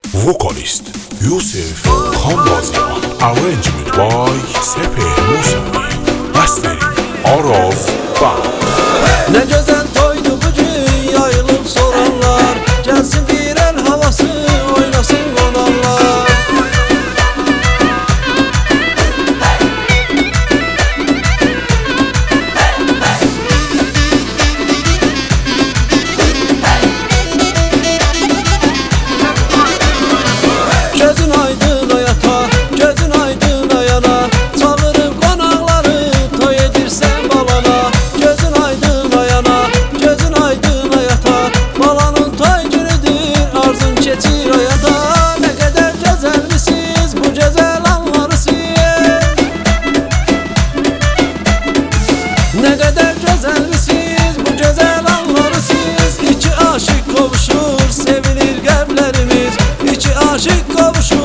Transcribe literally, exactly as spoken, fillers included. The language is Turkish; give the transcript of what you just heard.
Vocalist Yusuf Khanbazian, arrangement by Sepeh Musavi, mastering Araz Band. Ne güzel toydu bugün, yayılıp soranlar, gelsin bir el havası, oynasın konanlar. Gözün aydın ayata, gözün aydın ayana, çağırıp konakları, toy edirsen balana. Gözün aydın ayana, gözün aydın ayata, balanın toy günüdür, arzun keçir ayata. Ne kadar güzelmisiniz, bu güzel anları siz. Ne kadar güzelmisiniz, bu güzel anları siz. İki aşık kavuşur, sevilir kalplerimiz. İki aşık kavuşur,